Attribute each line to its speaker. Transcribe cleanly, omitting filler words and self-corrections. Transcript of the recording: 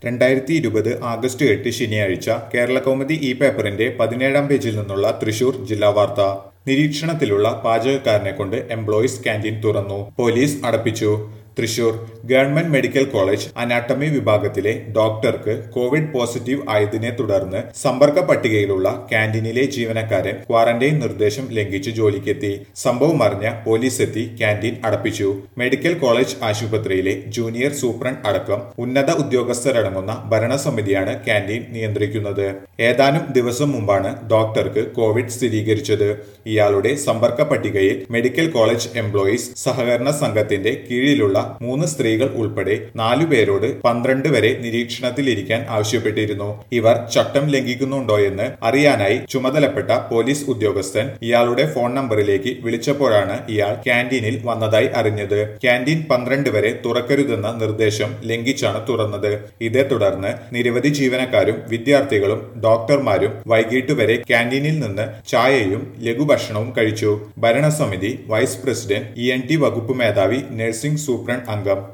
Speaker 1: 2020 August 8 ശനിയാഴ്ച കേരളകൗമുദി ഈ പേപ്പറിന്റെ 17-ാം പേജിൽ നിന്നുള്ള തൃശൂർ ജില്ലാ വാർത്ത. നിരീക്ഷണത്തിലുള്ള പാചകക്കാരനെ കൊണ്ട് എംപ്ലോയീസ് ക്യാന്റീൻ തുറന്നു, പോലീസ് അടപ്പിച്ചു. Thrissur government medical college anatomy വിഭാഗത്തിലെ ഡോക്ടർക്ക് കോവിഡ് പോസിറ്റീവ് ആയതിനെ തുടർന്ന് സമ്പർക്ക പട്ടികയിലുള്ള ക്യാന്റീനിലെ ജീവനക്കാരൻ ക്വാറന്റൈൻ നിർദ്ദേശം ലംഘിച്ച് ജോലിക്കെത്തി. സംഭവം അറിഞ്ഞ പോലീസ് എത്തി ക്യാന്റീൻ അടപ്പിച്ചു. മെഡിക്കൽ കോളേജ് ആശുപത്രിയിലെ ജൂനിയർ സൂപ്രണ്ട് അടക്കം ഉന്നത ഉദ്യോഗസ്ഥരടങ്ങുന്ന ഭരണസമിതിയാണ് ക്യാന്റീൻ നിയന്ത്രിക്കുന്നത്. ഏതാനും ദിവസം മുമ്പാണ് ഡോക്ടർക്ക് കോവിഡ് സ്ഥിരീകരിച്ചത്. ഇയാളുടെ സമ്പർക്ക പട്ടികയിൽ മെഡിക്കൽ കോളേജ് എംപ്ലോയീസ് സഹകരണ സംഘത്തിന്റെ കീഴിലുള്ള 3 സ്ത്രീകൾ ഉൾപ്പെടെ 4 പേരോട് 12 വരെ നിരീക്ഷണത്തിലിരിക്കാൻ ആവശ്യപ്പെട്ടിരുന്നു. ഇവർ ചട്ടം ലംഘിക്കുന്നുണ്ടോയെന്ന് അറിയാനായി ചുമതലപ്പെട്ട പോലീസ് ഉദ്യോഗസ്ഥൻ ഇയാളുടെ ഫോൺ നമ്പറിലേക്ക് വിളിച്ചപ്പോഴാണ് ഇയാൾ ക്യാന്റീനിൽ വന്നതായി അറിഞ്ഞത്. ക്യാന്റീൻ 12 വരെ തുറക്കരുതെന്ന നിർദ്ദേശം ലംഘിച്ചാണ് തുറന്നത്. ഇതേ തുടർന്ന് നിരവധി ജീവനക്കാരും വിദ്യാർത്ഥികളും ഡോക്ടർമാരും വൈകിട്ട് വരെ ക്യാന്റീനിൽ നിന്ന് ചായയും ലഘുഭക്ഷണവും കഴിച്ചു. ഭരണസമിതി വൈസ് പ്രസിഡന്റ് ENT വകുപ്പ് മേധാവി നഴ്സിംഗ് സൂപ്രണ്ട് അംഗം